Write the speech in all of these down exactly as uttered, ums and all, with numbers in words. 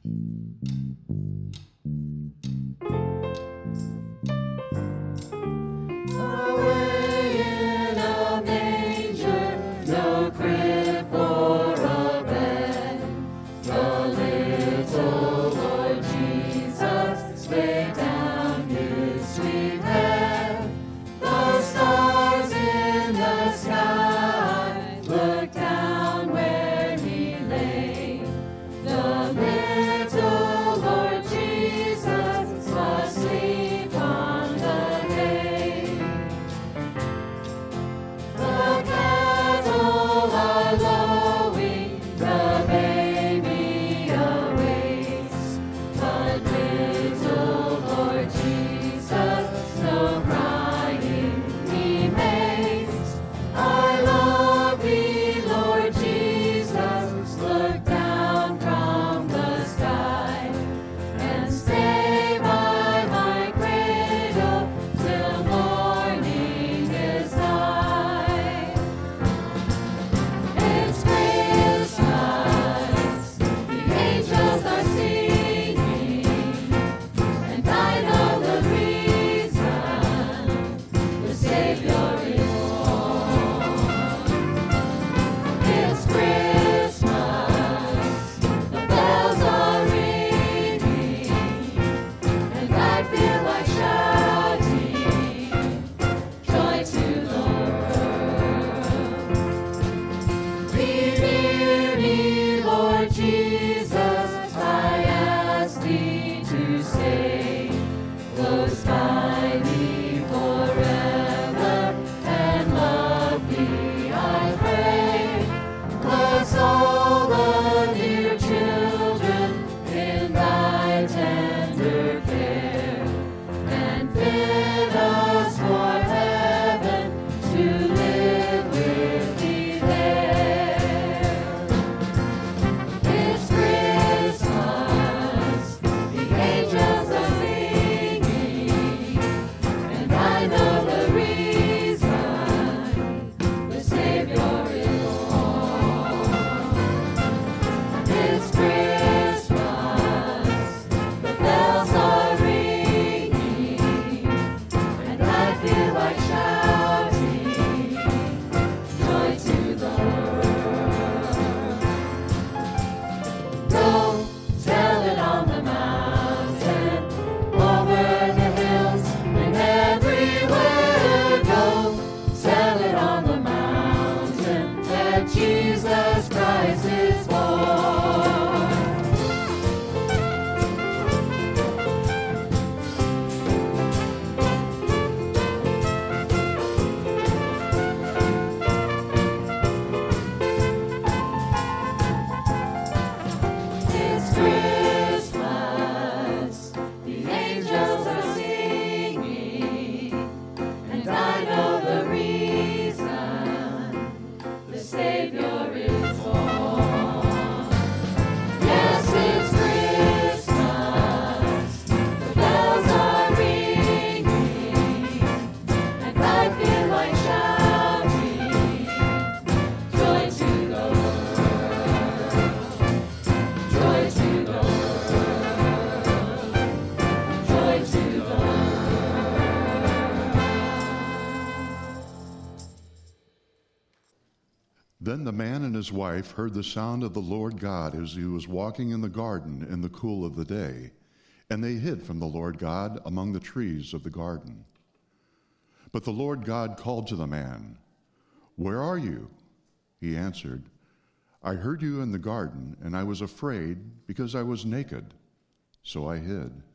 Then the man and his wife heard the sound of the Lord God as he was walking in the garden in the cool of the day, and they hid from the Lord God among the trees of the garden. But the Lord God called to the man, "Where are you?" He answered, "I heard you in the garden, and I was afraid because I was naked, so I hid."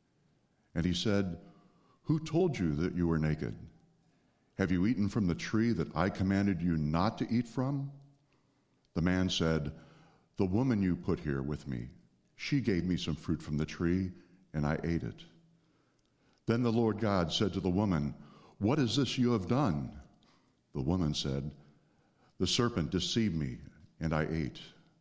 And he said, "Who told you that you were naked? Have you eaten from the tree that I commanded you not to eat from?" The man said, "The woman you put here with me, she gave me some fruit from the tree, and I ate it." Then the Lord God said to the woman, "What is this you have done?" The woman said, "The serpent deceived me, and I ate."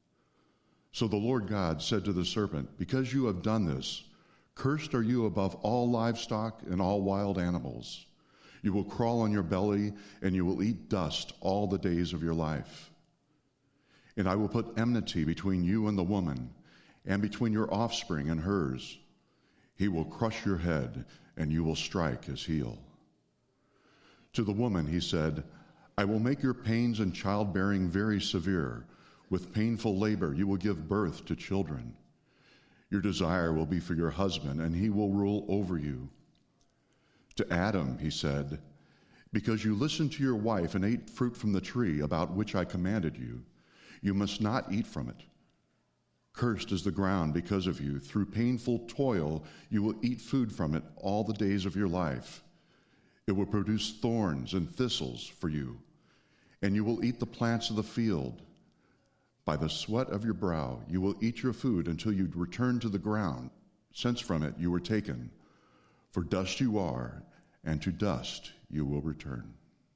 So the Lord God said to the serpent, "Because you have done this, cursed are you above all livestock and all wild animals. You will crawl on your belly, and you will eat dust all the days of your life. And I will put enmity between you and the woman, and between your offspring and hers. He will crush your head, and you will strike his heel." To the woman he said, "I will make your pains in childbearing very severe. With painful labor you will give birth to children. Your desire will be for your husband, and he will rule over you." To Adam he said, "Because you listened to your wife and ate fruit from the tree about which I commanded you, you must not eat from it. Cursed is the ground because of you. Through painful toil you will eat food from it all the days of your life. It will produce thorns and thistles for you, and you will eat the plants of the field. By the sweat of your brow you will eat your food until you return to the ground, since from it you were taken. For dust you are, and to dust you will return."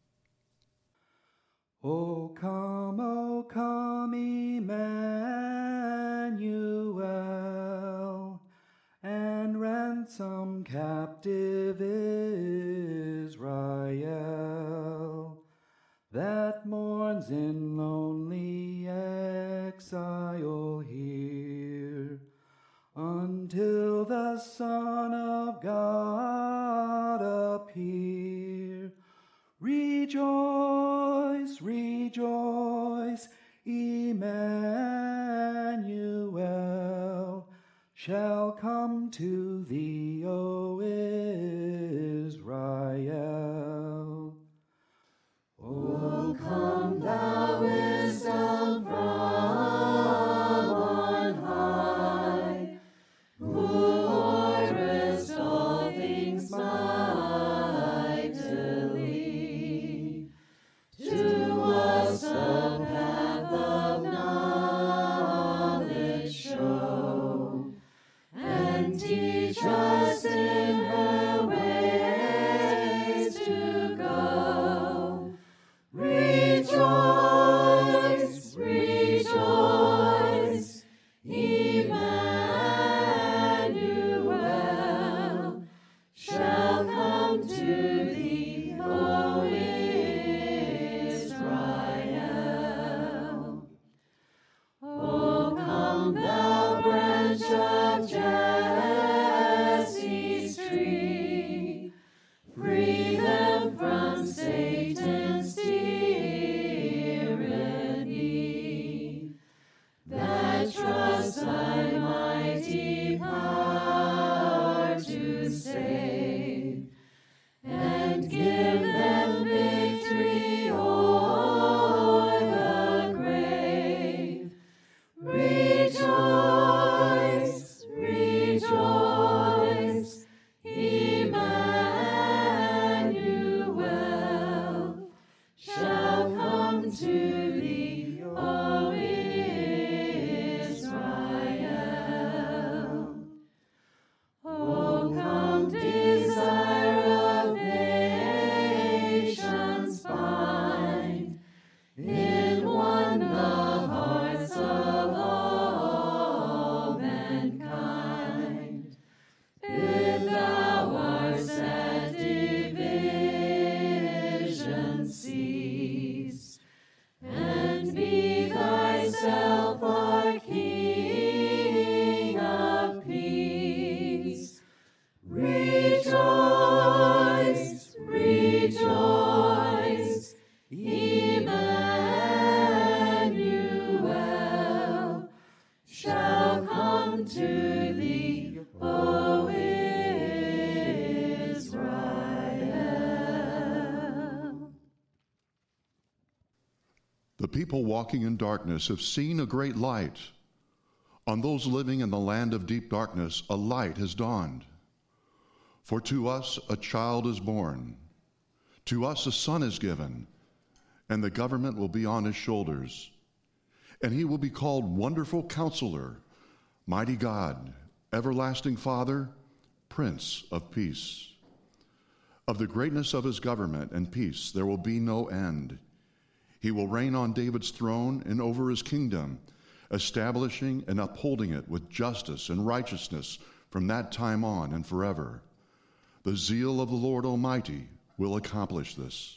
O come, O come, Emmanuel, and ransom captive Israel, that mourns in lonely exile here, until the Son of God appear. Rejoice, rejoice, Emmanuel shall come to thee, O Israel. O come, thou wisdom from on high, who orderest all things mightily. To us the path of knowledge show, and teach us in her ways to go. Rejoice, rejoice, Emmanuel shall come to thee, O Israel. O come, thou branch of Jesse's tree, free them from Satan's tyranny, that trust thy mighty power to save, and give them victory o'er the grave. Rejoice, rejoice, Emmanuel shall come to thee, O Israel. O come, desire of nations, bind in one the hearts of all mankind. Bid thou our sad division cease, and be thyself our King of peace. Rejoice, rejoice, Emmanuel shall come to thee, O Israel. The people walking in darkness have seen a great light. On those living in the land of deep darkness, a light has dawned. For to us a child is born, to us a son is given, and the government will be on his shoulders. And he will be called Wonderful Counselor, Mighty God, Everlasting Father, Prince of Peace. Of the greatness of his government and peace there will be no end. He will reign on David's throne and over his kingdom, establishing and upholding it with justice and righteousness from that time on and forever. The zeal of the Lord Almighty will accomplish this.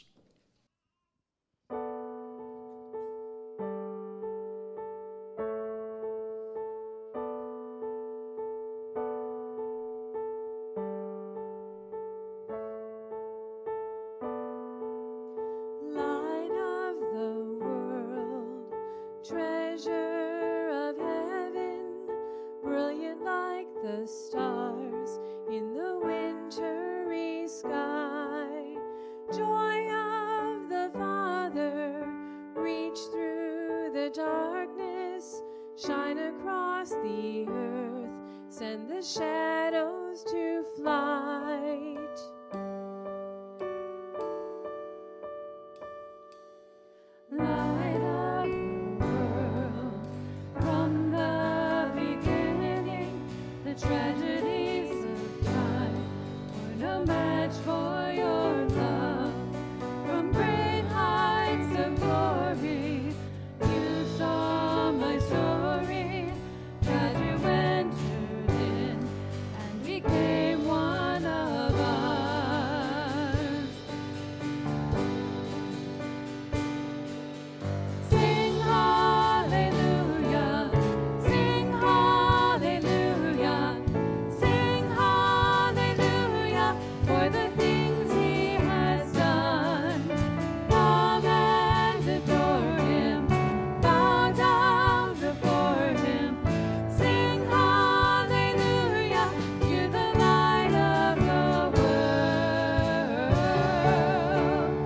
across the earth, send the shadows to flight. Light of the world, from the beginning, the tragedies of time were no match for your love. From great heights of glory, you saw my story, that you entered in and became one of us. Sing hallelujah, sing hallelujah, sing hallelujah for the things he has done. Come and adore him, bow down before him. Sing hallelujah to the light of the world.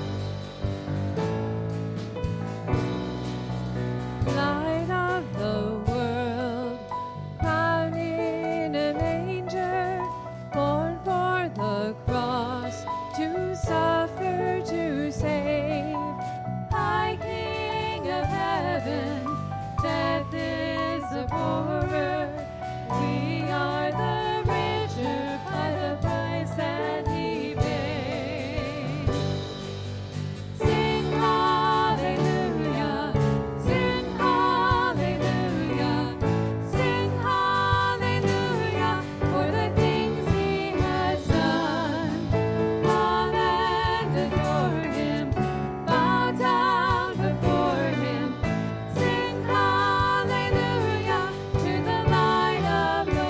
Light of the world, crowned in a manger, born for the cross, to suffer, to save. High King of heaven, death is a horror. We are the richer by the price that he paid. Sing hallelujah, sing hallelujah, sing hallelujah for the things he has done. Come and adore him, bow down before him. Sing hallelujah to the light of the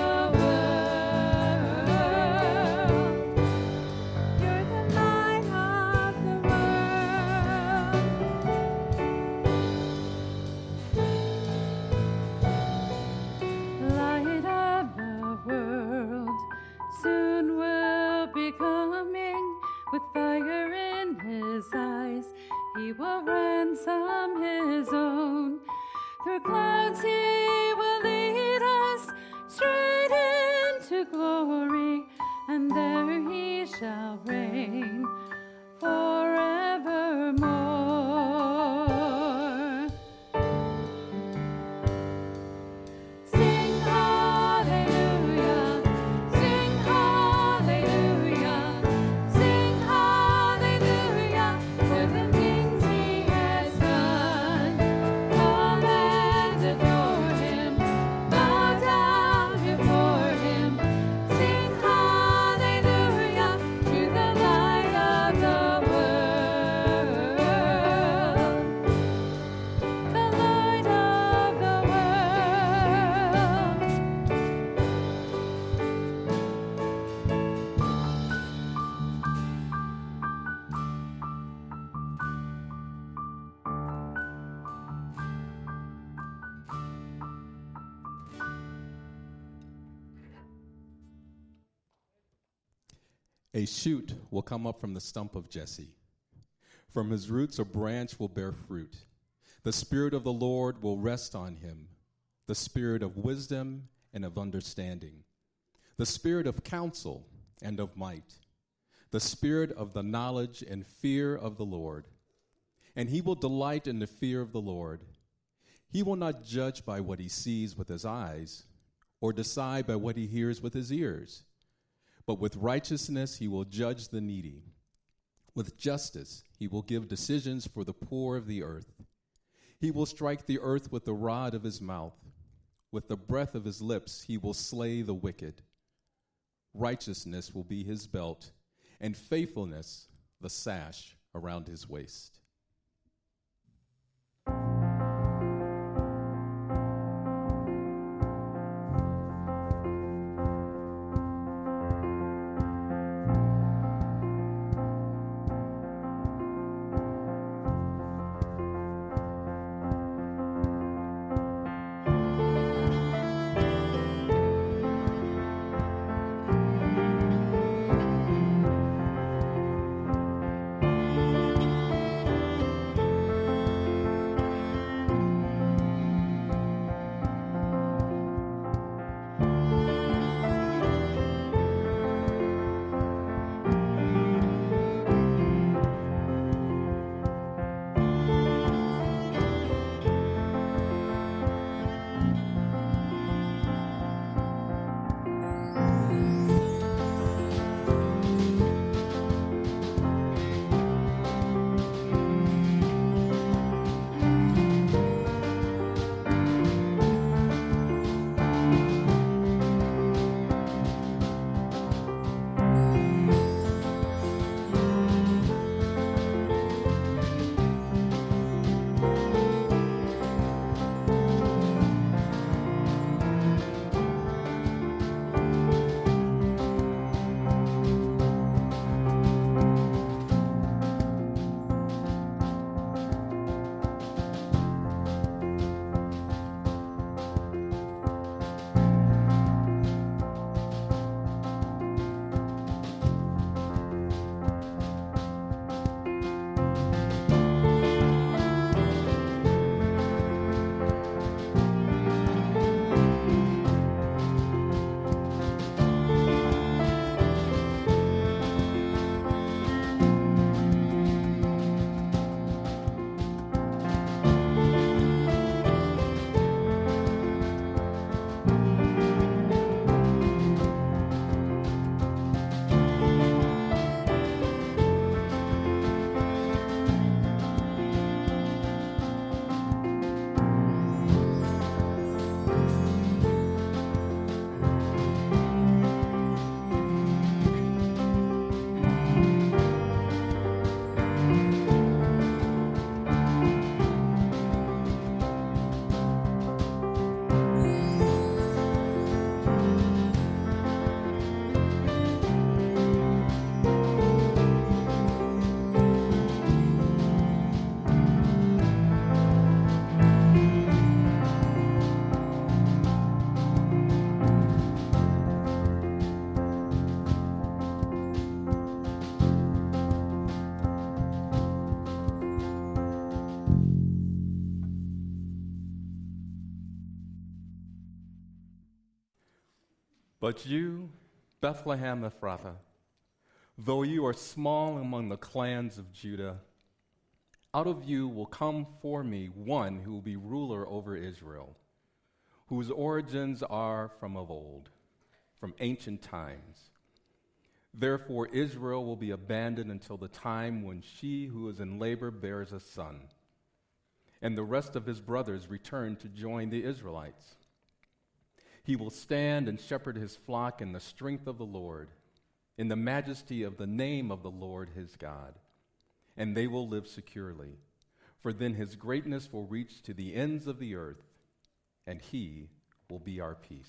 world. You're the light of the world. Light of the world, soon will be coming with fire in his eyes. He will ransom his own. Through clouds he will lead us straight into glory, and there he shall reign forevermore. Sing hallelujah, sing hallelujah, sing hallelujah for the things he has done. Come and adore him, bow down before him. Sing hallelujah to the light of the world. The light of the world. A shoot will come up from the stump of Jesse. From his roots a branch will bear fruit. The Spirit of the Lord will rest on him, the Spirit of wisdom and of understanding, the Spirit of counsel and of might, the Spirit of the knowledge and fear of the Lord. And he will delight in the fear of the Lord. He will not judge by what he sees with his eyes, or decide by what he hears with his ears. But with righteousness he will judge the needy. With justice he will give decisions for the poor of the earth. He will strike the earth with the rod of his mouth. With the breath of his lips he will slay the wicked. Righteousness will be his belt, and faithfulness the sash around his waist. Sing But you, Bethlehem Ephrathah, though you are small among the clans of Judah, out of you will come for me one who will be ruler over Israel, whose origins are from of old, from ancient times. Therefore Israel will be abandoned until the time when she who is in labor bears a son, and the rest of his brothers return to join the Israelites. He will stand and shepherd his flock in the strength of the Lord, in the majesty of the name of the Lord his God, and they will live securely. For then his greatness will reach to the ends of the earth, and he will be our peace.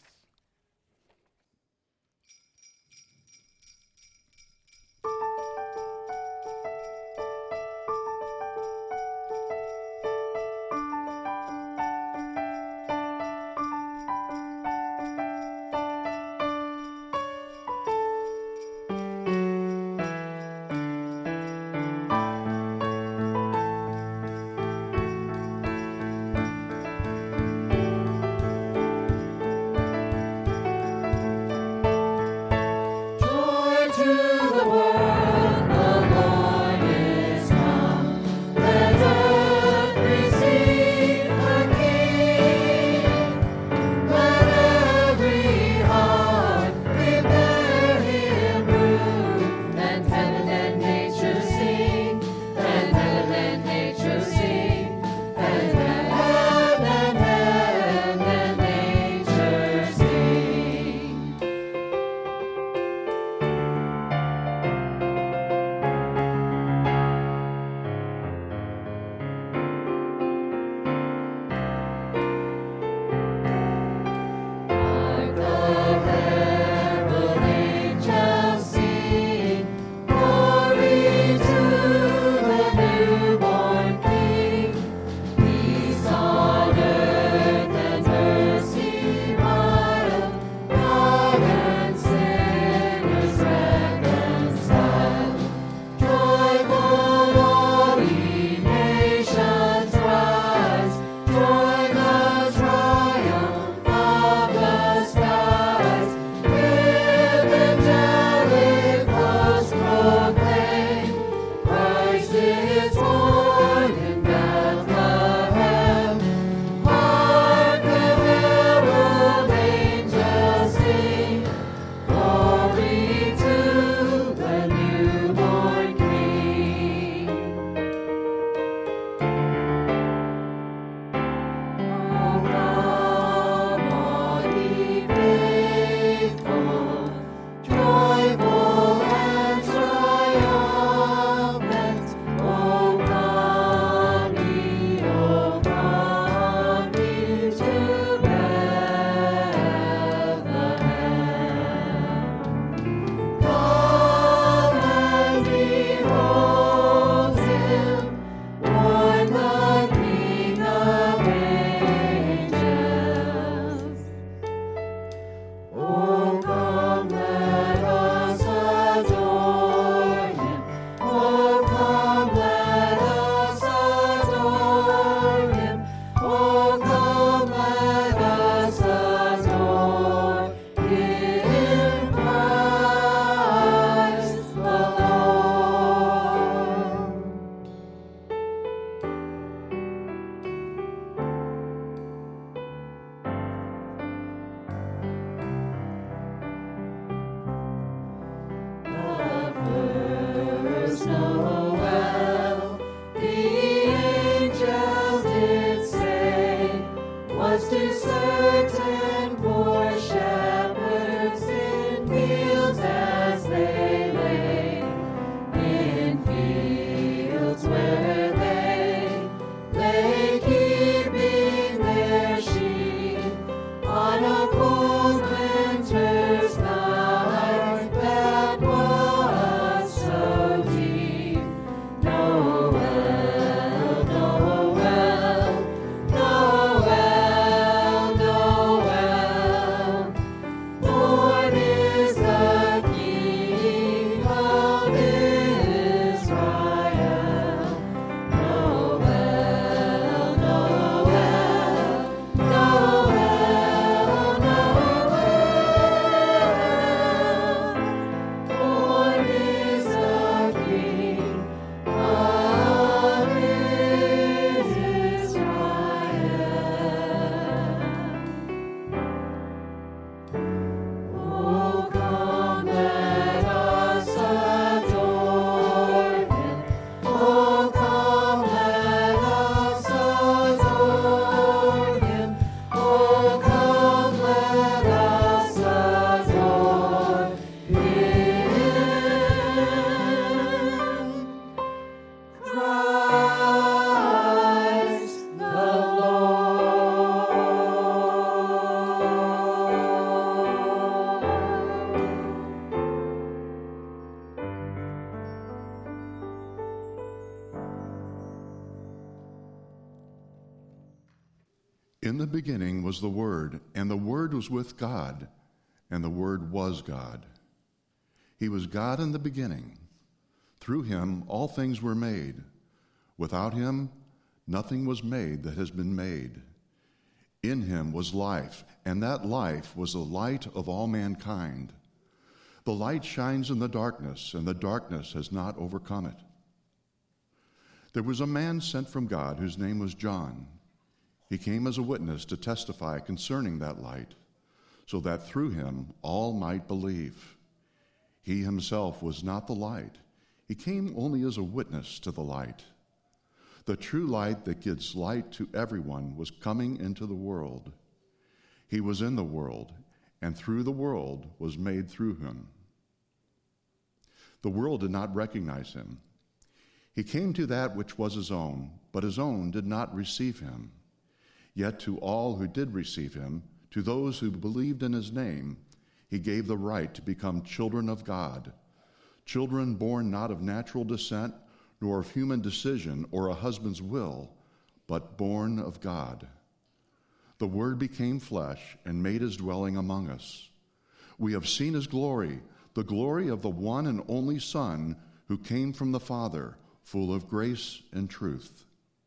the beginning was the Word, and the Word was with God, and the Word was God. He was God in the beginning. Through him all things were made. Without him nothing was made that has been made. In him was life, and that life was the light of all mankind. The light shines in the darkness, and the darkness has not overcome it. There was a man sent from God whose name was John. He came as a witness to testify concerning that light, so that through him all might believe. He himself was not the light. He came only as a witness to the light. The true light that gives light to everyone was coming into the world. He was in the world, and through the world was made through him. The world did not recognize him. He came to that which was his own, but his own did not receive him. Yet to all who did receive him, to those who believed in his name, he gave the right to become children of God, children born not of natural descent, nor of human decision or a husband's will, but born of God. The Word became flesh and made his dwelling among us. We have seen his glory, the glory of the one and only Son who came from the Father, full of grace and truth.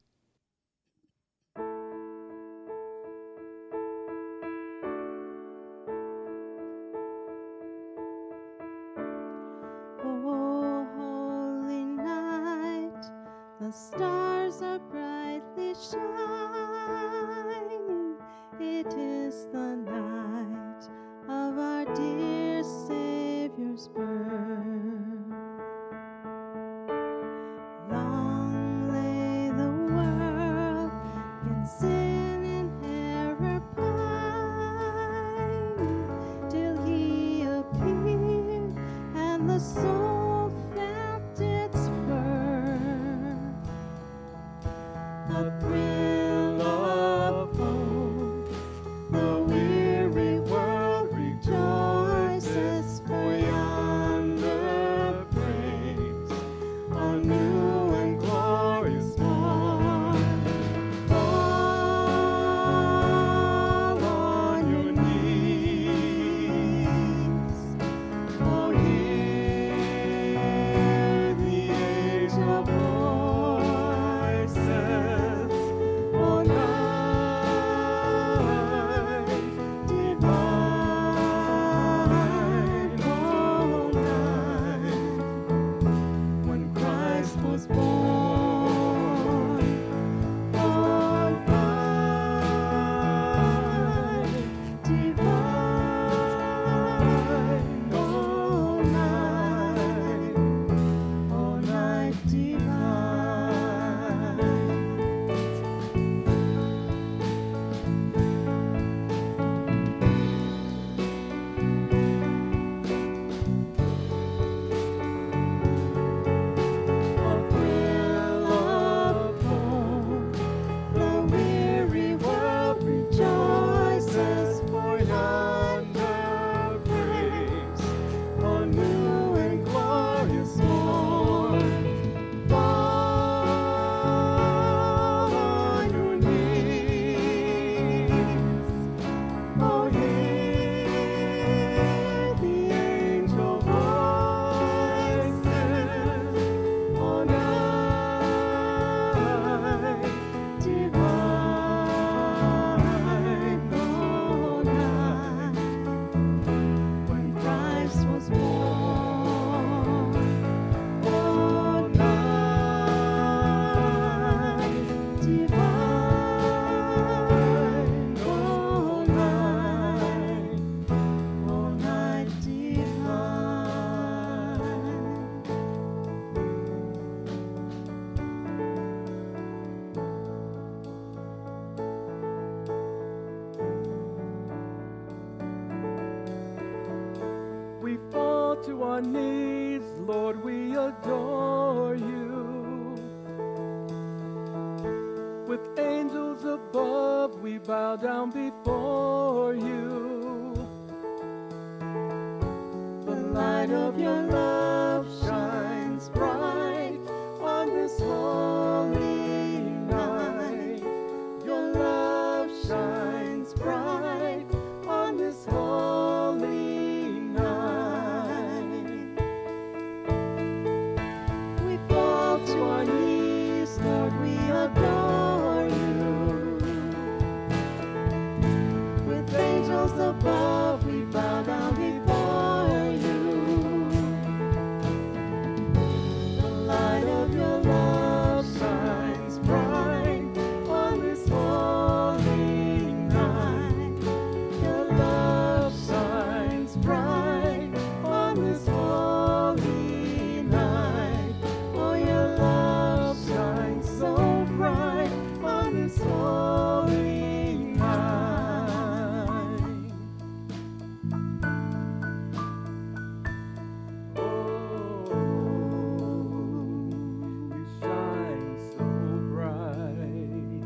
The stars are brightly shining. It is the night of our dear Savior's birth. Long lay the world in sin and error pining, till he appeared and the soul felt its birth. A thrill of hope, the weary world rejoices, for yonder breaks a new and glorious morn. Fall on your knees, oh, hear the angel voices. Oh, night divine, oh, night when Christ was born. Oh, night divine, oh, night, oh, night divine. A thrill of hope, the weary world rejoices, for yonder breaks a new and glorious morn. Fall on your knees, oh, hear the angel voices. Oh, night divine, oh, night when Christ was born. Oh, night divine, oh, night, oh, night divine. We fall to our knees, Lord, we adore you. With angels above, we bow down before you. The light of your love shines bright on this holy night. Your love shines above, we bow down before you. The light of your love shines bright on this holy night. Your love shines bright on this holy night. Oh, your love shines so bright on this holy night. Oh, you shine so bright.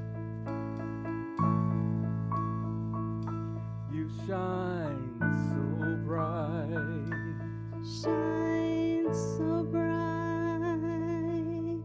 You shine so bright. Shine so bright.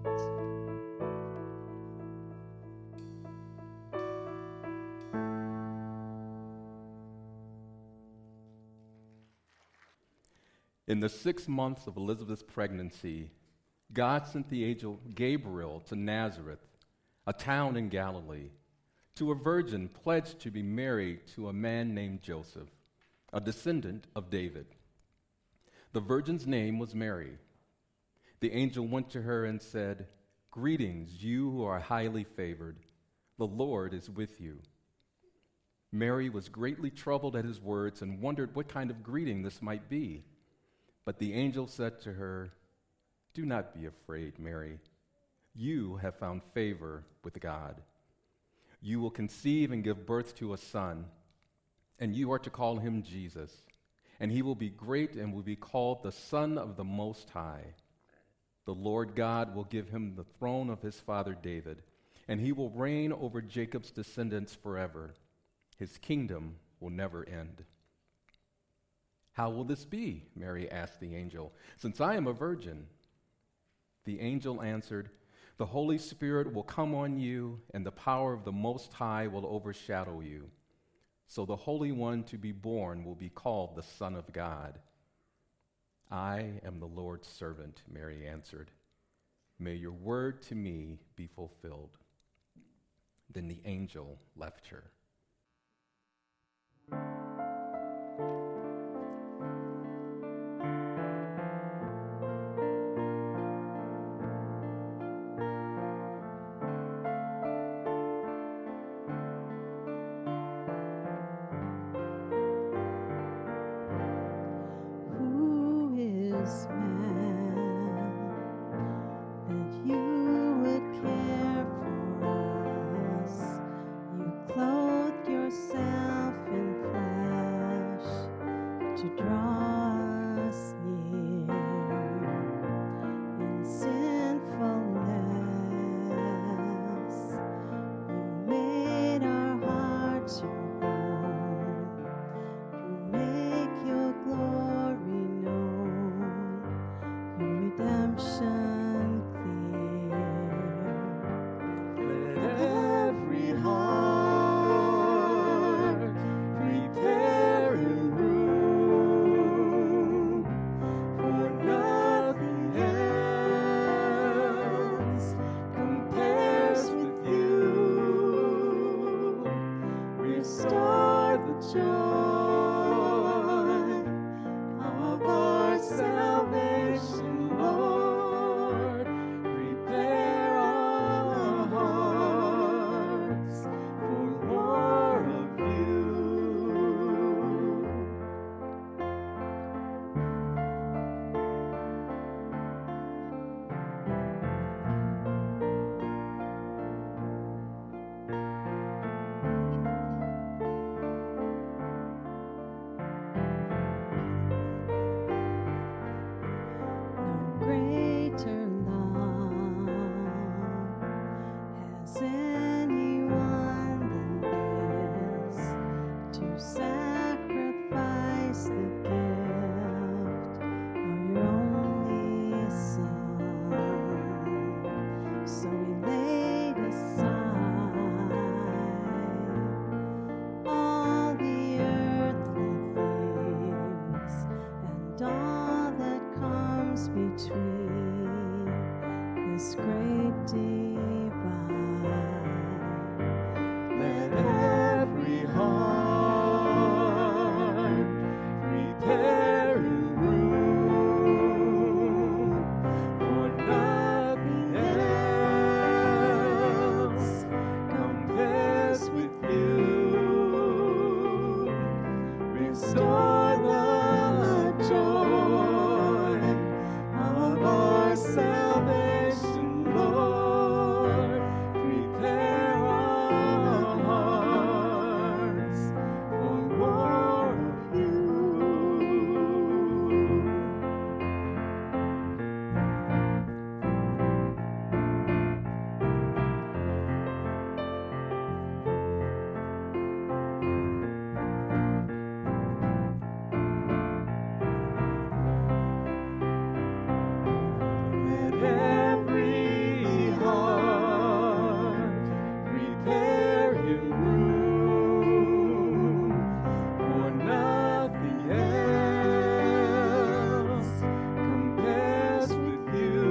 In the six months of Elizabeth's pregnancy, God sent the angel Gabriel to Nazareth, a town in Galilee, to a virgin pledged to be married to a man named Joseph, a descendant of David. The virgin's name was Mary. The angel went to her and said, "Greetings, you who are highly favored. The Lord is with you." Mary was greatly troubled at his words and wondered what kind of greeting this might be. But the angel said to her, "Do not be afraid, Mary. You have found favor with God. You will conceive and give birth to a son, and you are to call him Jesus. And he will be great and will be called the Son of the Most High. The Lord God will give him the throne of his father David, and he will reign over Jacob's descendants forever. His kingdom will never end." "How will this be?" Mary asked the angel, "since I am a virgin?" The angel answered, "The Holy Spirit will come on you, and the power of the Most High will overshadow you. So the Holy One to be born will be called the Son of God." "I am the Lord's servant," Mary answered. "May your word to me be fulfilled." Then the angel left her. Who is man that you would care for us? You clothed yourself in flesh to draw us near. In sinfulness, you made our hearts your home. You make your glory known, your redemption clear. Let every heart prepare and room, for nothing else compares with you. Restore the joy of our salvation, Lord. Prepare our hearts for more of you. No greater love has anyone than this, to sacrifice the gift of your only Son. So he laid aside all the earthly things and all that comes between this great divide. Let every heart Restore the joy of our salvation, Lord. Prepare our hearts for more of you. Let every heart prepare him room, for nothing else compares with you.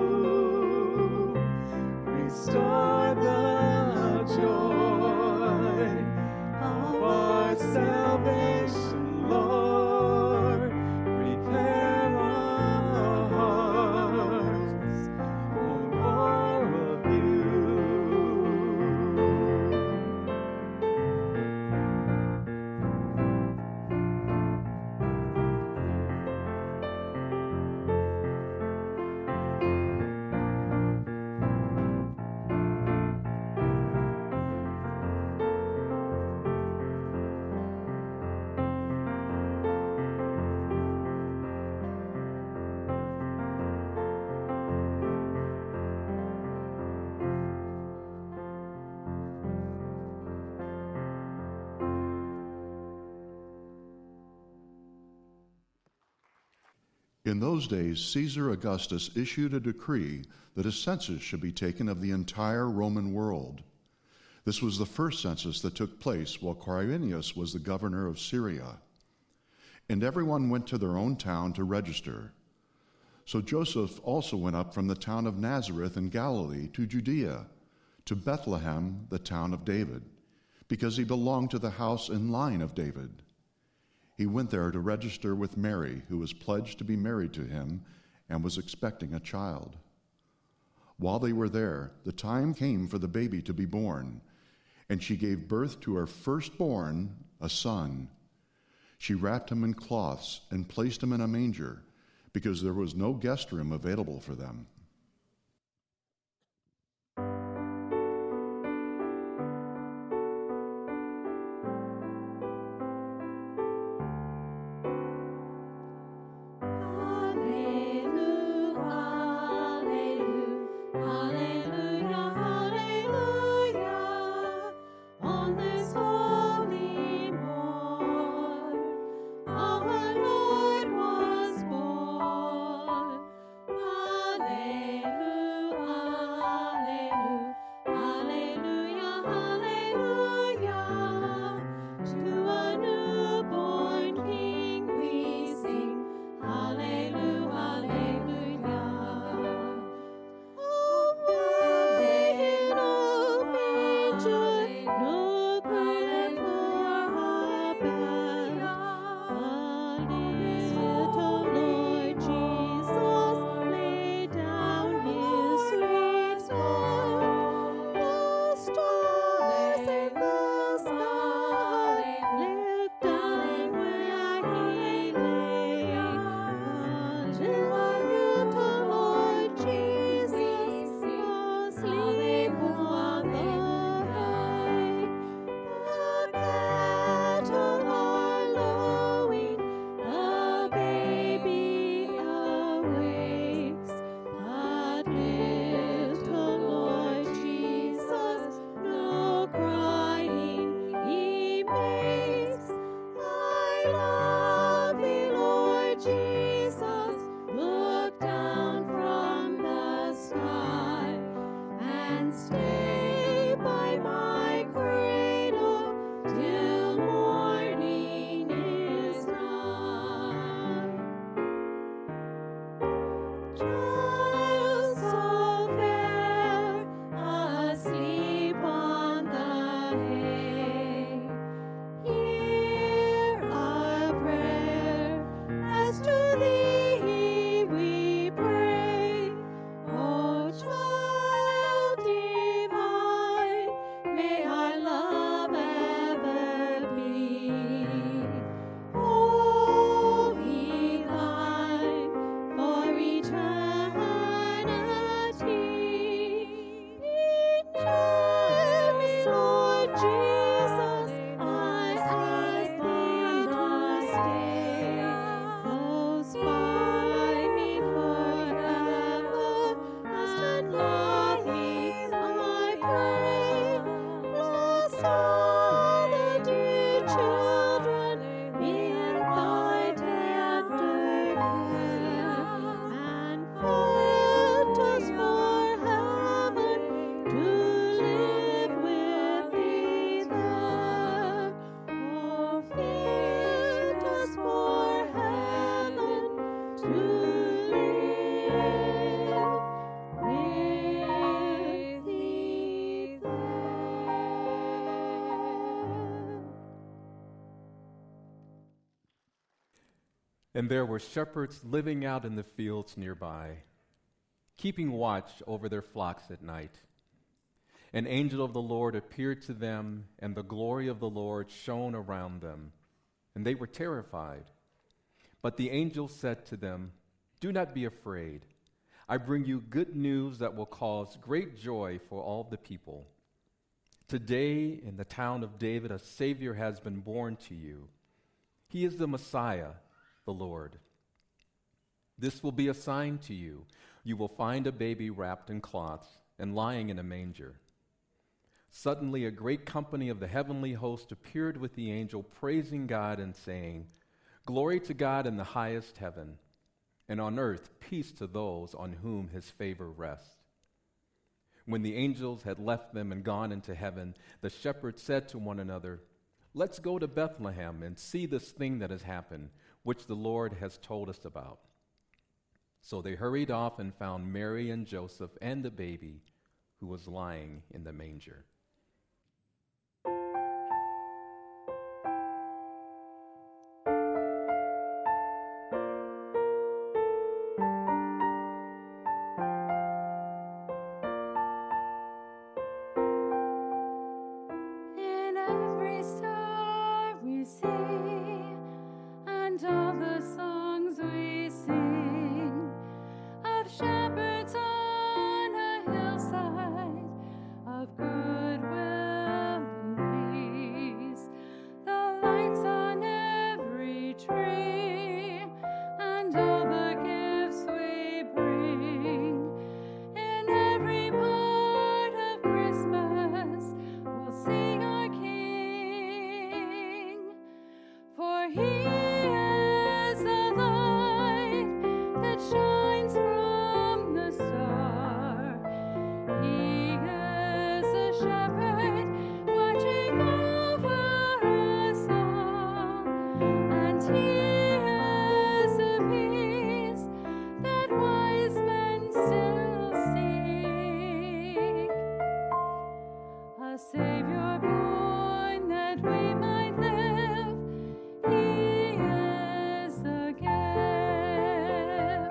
Restore the joy of our salvation, Lord. Prepare our hearts for more of you. In those days, Caesar Augustus issued a decree that a census should be taken of the entire Roman world. This was the first census that took place while Quirinius was the governor of Syria. And everyone went to their own town to register. So Joseph also went up from the town of Nazareth in Galilee to Judea, to Bethlehem, the town of David, because he belonged to the house and line of David. He went there to register with Mary, who was pledged to be married to him and was expecting a child. While they were there, the time came for the baby to be born, and she gave birth to her firstborn, a son. She wrapped him in cloths and placed him in a manger, because there was no guest room available for them. Hear our And there were shepherds living out in the fields nearby, keeping watch over their flocks at night. An angel of the Lord appeared to them, and the glory of the Lord shone around them, and they were terrified. But the angel said to them, "Do not be afraid. I bring you good news that will cause great joy for all the people. Today, in the town of David, a Savior has been born to you. He is the Messiah, the Lord. This will be a sign to you. You will find a baby wrapped in cloths and lying in a manger." Suddenly, a great company of the heavenly host appeared with the angel, praising God and saying, "Glory to God in the highest heaven, and on earth peace to those on whom his favor rests." When the angels had left them and gone into heaven, the shepherds said to one another, "Let's go to Bethlehem and see this thing that has happened, which the Lord has told us about." So they hurried off and found Mary and Joseph and the baby who was lying in the manger. In every star we see, and all the songs we sing, of shepherds on a hillside, of goodwill and peace. The lights on every tree, and all the gifts we bring. In every part of Christmas, we'll sing our King. For he is the light that shines from the star. He is a shepherd watching over us all. And he is the peace that wise men still seek. A Savior born that we might live. He is the gift.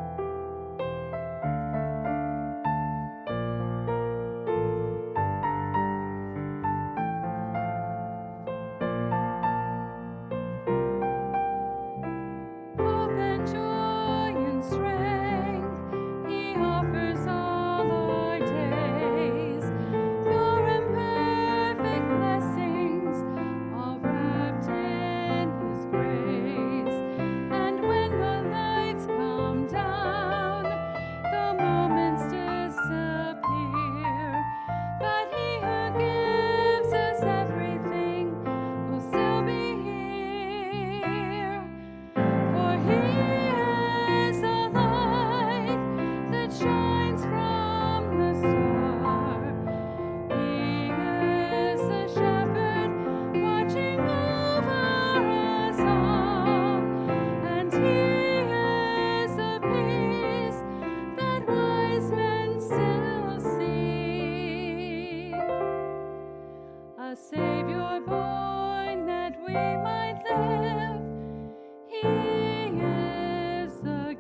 Hope and joy and strength he offers all our days. Pure and perfect blessings, all wrapped in his grace. And when the lights come down, the moments disappear. But he who gives us everything will still be here. For he is the light that shines from the star. He is the shepherd watching over us all. And he is the peace that wise men still seek. A Savior born that we might live. He is the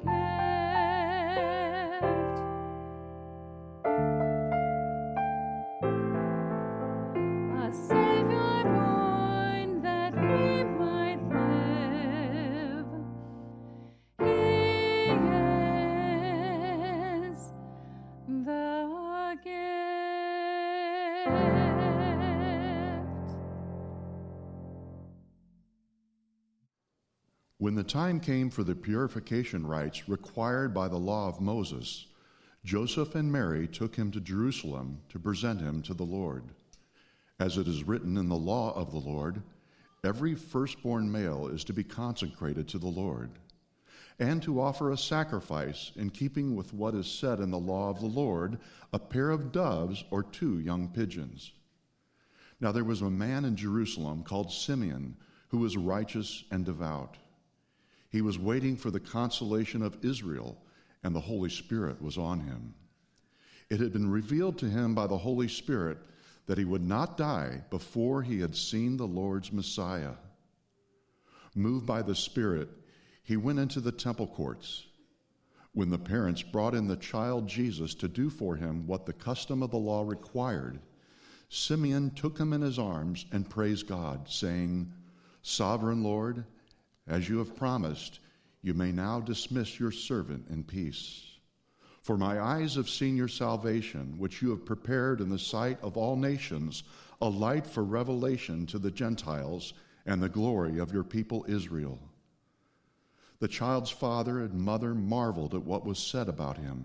gift. A Savior born that we might live. He is the gift. When the time came for the purification rites required by the law of Moses, Joseph and Mary took him to Jerusalem to present him to the Lord. As it is written in the law of the Lord, every firstborn male is to be consecrated to the Lord, and to offer a sacrifice in keeping with what is said in the law of the Lord, a pair of doves or two young pigeons. Now there was a man in Jerusalem called Simeon, who was righteous and devout. He was waiting for the consolation of Israel, and the Holy Spirit was on him. It had been revealed to him by the Holy Spirit that he would not die before he had seen the Lord's Messiah. Moved by the Spirit, he went into the temple courts. When the parents brought in the child Jesus to do for him what the custom of the law required, Simeon took him in his arms and praised God, saying, "Sovereign Lord, as you have promised, you may now dismiss your servant in peace. For my eyes have seen your salvation, which you have prepared in the sight of all nations, a light for revelation to the Gentiles and the glory of your people Israel." The child's father and mother marveled at what was said about him.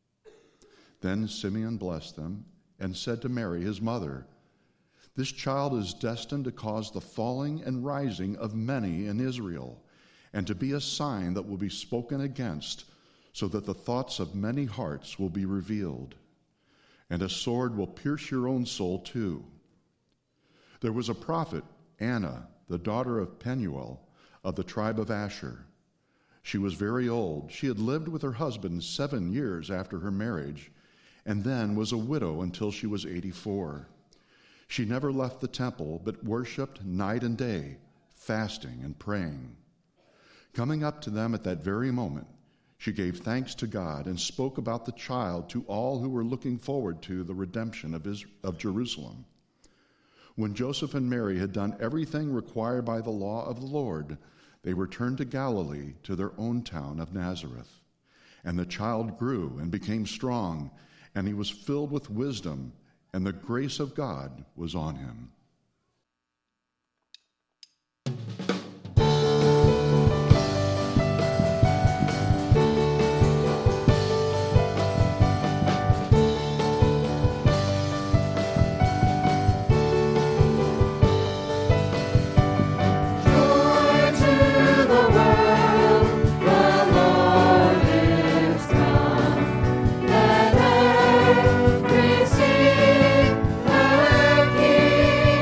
Then Simeon blessed them and said to Mary, his mother, "This child is destined to cause the falling and rising of many in Israel, and to be a sign that will be spoken against, so that the thoughts of many hearts will be revealed. And a sword will pierce your own soul too." There was a prophet, Anna, the daughter of Penuel, of the tribe of Asher. She was very old. She had lived with her husband seven years after her marriage, and then was a widow until she was eighty-four. She never left the temple, but worshipped night and day, fasting and praying. Coming up to them at that very moment, she gave thanks to God and spoke about the child to all who were looking forward to the redemption of, Israel, of Jerusalem. When Joseph and Mary had done everything required by the law of the Lord, they returned to Galilee, to their own town of Nazareth. And the child grew and became strong, and he was filled with wisdom, and the grace of God was on him. Receive her King.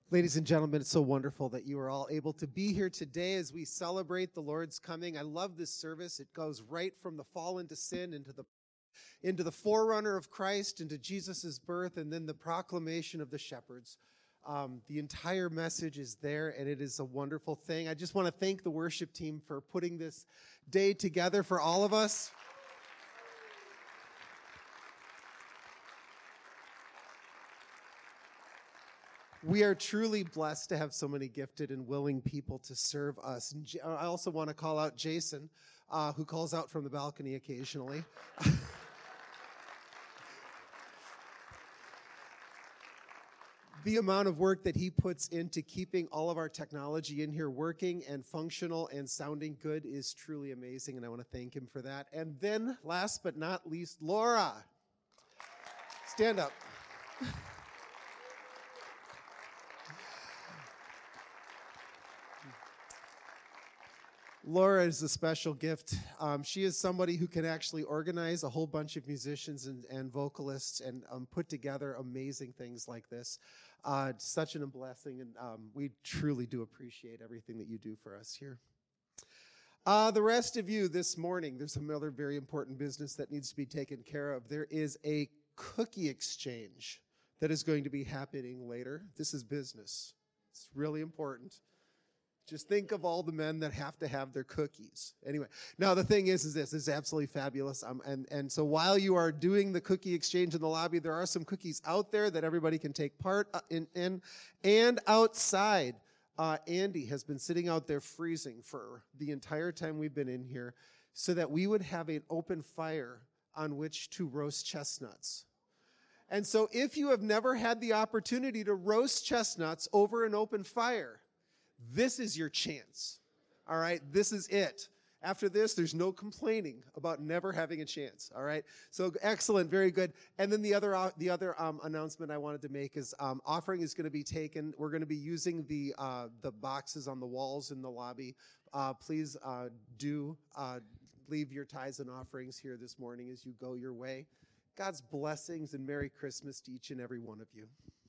Ladies and gentlemen, it's so wonderful that you are all able to be here today as we celebrate the Lord's coming. I love this service. It goes right from the fall into sin into the into the forerunner of Christ, into Jesus' birth, and then the proclamation of the shepherds. Um, the entire message is there, and it is a wonderful thing. I just want to thank the worship team for putting this day together for all of us. We are truly blessed to have so many gifted and willing people to serve us. And J- I also want to call out Jason, uh, who calls out from the balcony occasionally. The amount of work that he puts into keeping all of our technology in here working and functional and sounding good is truly amazing, and I want to thank him for that. And then, last but not least, Laura. Stand up. Laura is a special gift. Um, she is somebody who can actually organize a whole bunch of musicians and, and vocalists and um, put together amazing things like this. Uh, such a blessing, and um, we truly do appreciate everything that you do for us here. Uh, the rest of you this morning, there's another very important business that needs to be taken care of. There is a cookie exchange that is going to be happening later. This is business. It's really important. Just think of all the men that have to have their cookies. Anyway, now the thing is, is this, this is absolutely fabulous. Um, and, and so while you are doing the cookie exchange in the lobby, there are some cookies out there that everybody can take part in. in. And outside, uh, Andy has been sitting out there freezing for the entire time we've been in here so that we would have an open fire on which to roast chestnuts. And so if you have never had the opportunity to roast chestnuts over an open fire, this is your chance, all right? This is it. After this, there's no complaining about never having a chance, all right? So excellent, very good. And then the other uh, the other um, announcement I wanted to make is um, offering is going to be taken. We're going to be using the uh, the boxes on the walls in the lobby. Uh, please uh, do uh, leave your tithes and offerings here this morning as you go your way. God's blessings and Merry Christmas to each and every one of you.